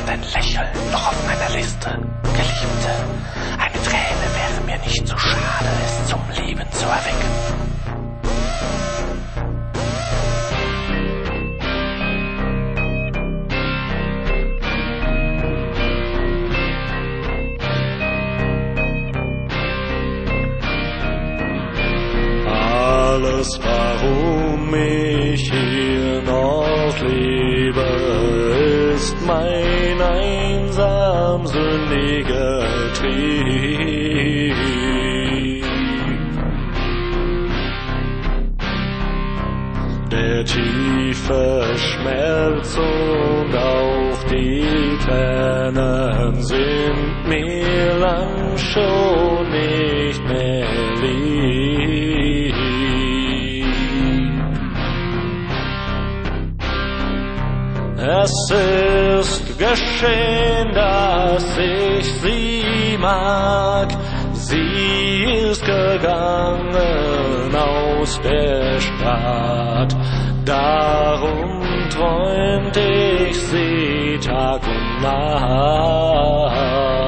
stand ein Lächeln noch auf meiner Liste. Geliebte, eine Träne wäre mir nicht so schade, es zum Leben zu erwecken. Alles, warum ich hier noch lebe, ist mein einsam sündiger Trieb. Der tiefe Schmerz und auch die Tränen sind mir lang schon nicht mehr lieb. Es ist geschehen, dass ich sie mag. Sie ist gegangen aus der Stadt. Darum träumt ich sie Tag und Nacht.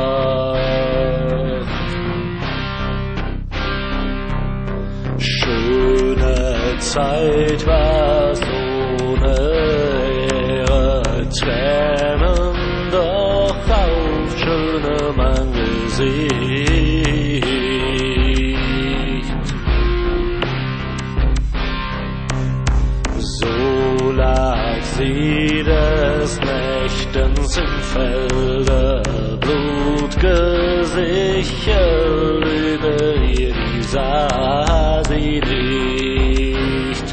Schöne Zeit war's ohne Tränen, doch auf schönem Angesicht. So lag sie des Nächtens im Felde, blutgesichert, über ihr die sah sie nicht.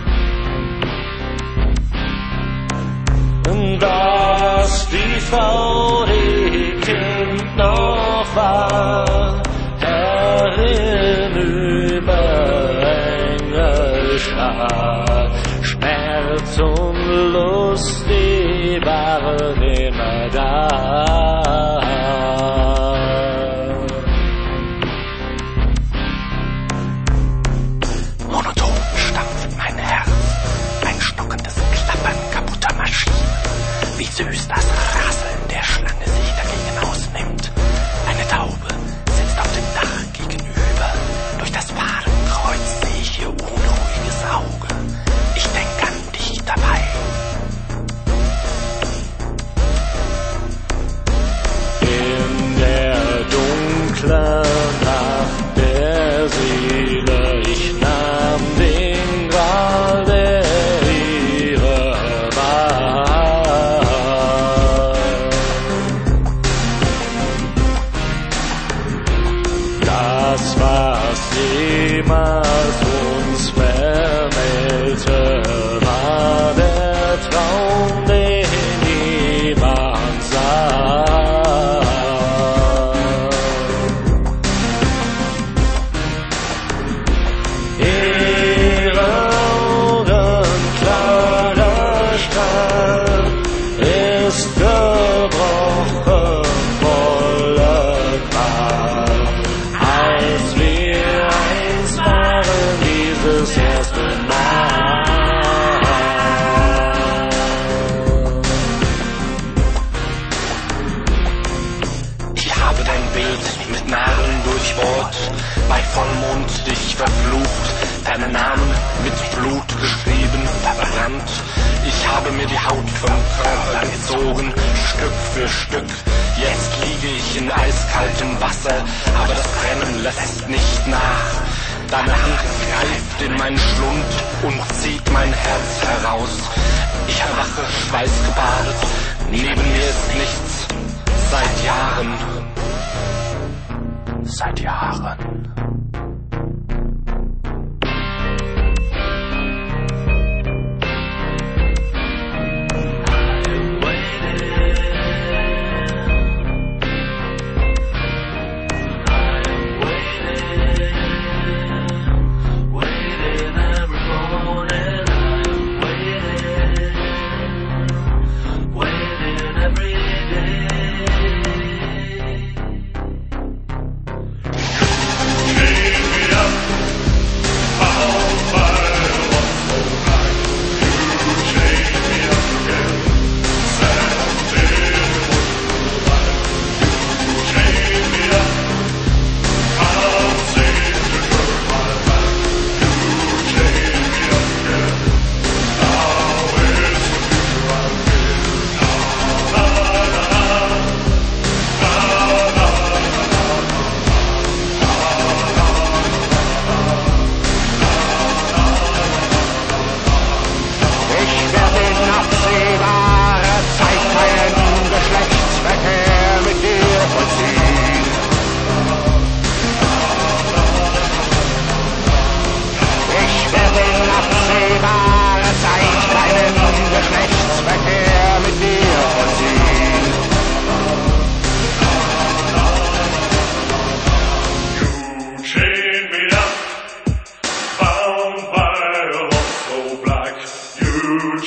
Dass die Frau, die Kind noch war, Herrin über Engelschar, Schmerz und Lust, die waren immer da. Monoton stampft mein Herz, ein stockendes Klappern kaputter Maschinen. Wie süß das Rasseln der Schlange sich dagegen ausnimmt. Eine Taube sitzt auf dem Dach gegenüber. Durch das Fadenkreuz sehe ich ihr unruhiges Auge. Ich denk an dich dabei. In der dunklen Nacht der Seele, ich nahm den Gral, der ihre war. Das, was jemals uns vermählte, war der Traum, den niemand sah. Ihre Augen klarer Strahl ist gebrochen, voller Qual. Als wir eins waren, dieses erste Mal. Ich habe dein Bild mit Nadeln durchbohrt, bei Vollmond dich verflucht, deinen Namen mit Blut geschrieben, verbrannt. Ich habe mir die Haut vom Körper gezogen, Stück für Stück. Jetzt liege ich in eiskaltem Wasser, aber das Brennen lässt nicht nach. Deine Hand greift in meinen Schlund und zieht mein Herz heraus. Ich erwache schweißgebadet, neben mir ist nichts, seit Jahren. Seit Jahren.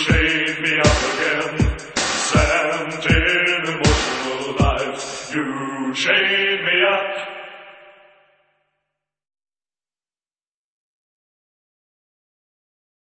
chained me up again, sent in emotional life. You chained me up.